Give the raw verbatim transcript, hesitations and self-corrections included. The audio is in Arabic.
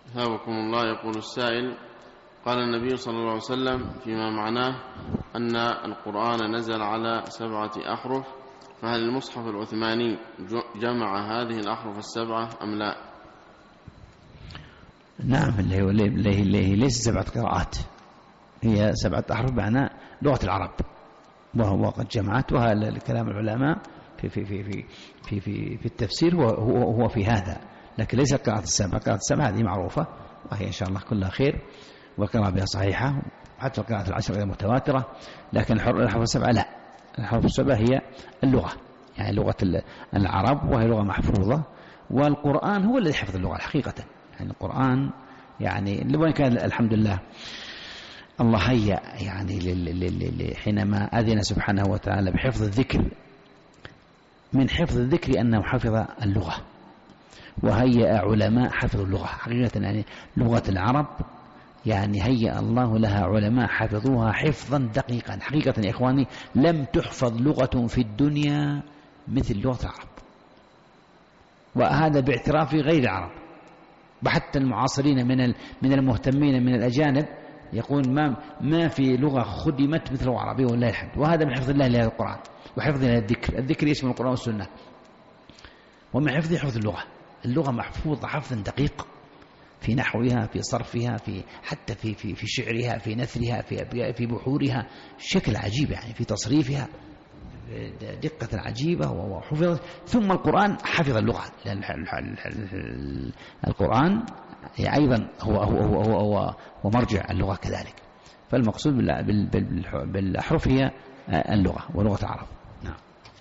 ثابكم الله. يقول السائل: قال النبي صلى الله عليه وسلم فيما معناه أن القرآن نزل على سبعة أحرف، فهل المصحف العثماني جمع هذه الأحرف السبعة أم لا؟ نعم، اللي هو اللي هي ليس سبعة قراءات، هي سبعة أحرف معنى لغة العرب، وهو قد جمعت. وهذا كلام العلماء في في في في في في, في التفسير هو هو في هذا، لكن ليس قراءة السبعة. قراءة السبعة هذه معروفة وهي إن شاء الله كلها خير، والقراءة بها صحيحة، حتى القراءة العشر غير متواترة. لكن الحروف السبعة لا، الحروف السبعة هي اللغة، يعني لغة العرب، وهي لغة محفوظة. والقرآن هو الذي حفظ اللغة حقيقة، يعني القرآن يعني لو كان الحمد لله الله هيأ يعني حينما أذن سبحانه وتعالى بحفظ الذكر، من حفظ الذكر أنه حفظ اللغة، وهيأ علماء حفظ اللغة حقيقة، يعني لغة العرب يعني هيأ الله لها علماء حفظوها حفظا دقيقا حقيقة. يا إخواني، لم تحفظ لغة في الدنيا مثل لغة العرب، وهذا باعتراف غير العرب، وحتى المعاصرين من من المهتمين من الأجانب يقول ما ما في لغة خدمت مثل اللغة العربية ولله الحمد. وهذا من حفظ الله لهذا القرآن وحفظ لهذا الذكر. الذكر يشمل القرآن والسنة، ومن حفظ حفظ اللغة. اللغة محفوظة حفظا دقيق في نحوها، في صرفها، في حتى في في في شعرها، في نثرها، في في بحورها، شكل عجيب يعني، في تصريفها دقة عجيبة وحفظ. ثم القرآن حفظ اللغة، لأن القرآن أيضا هو هو هو هو, هو, هو مرجع اللغة كذلك. فالمقصود بالأحرف هي اللغة ولغة العرب.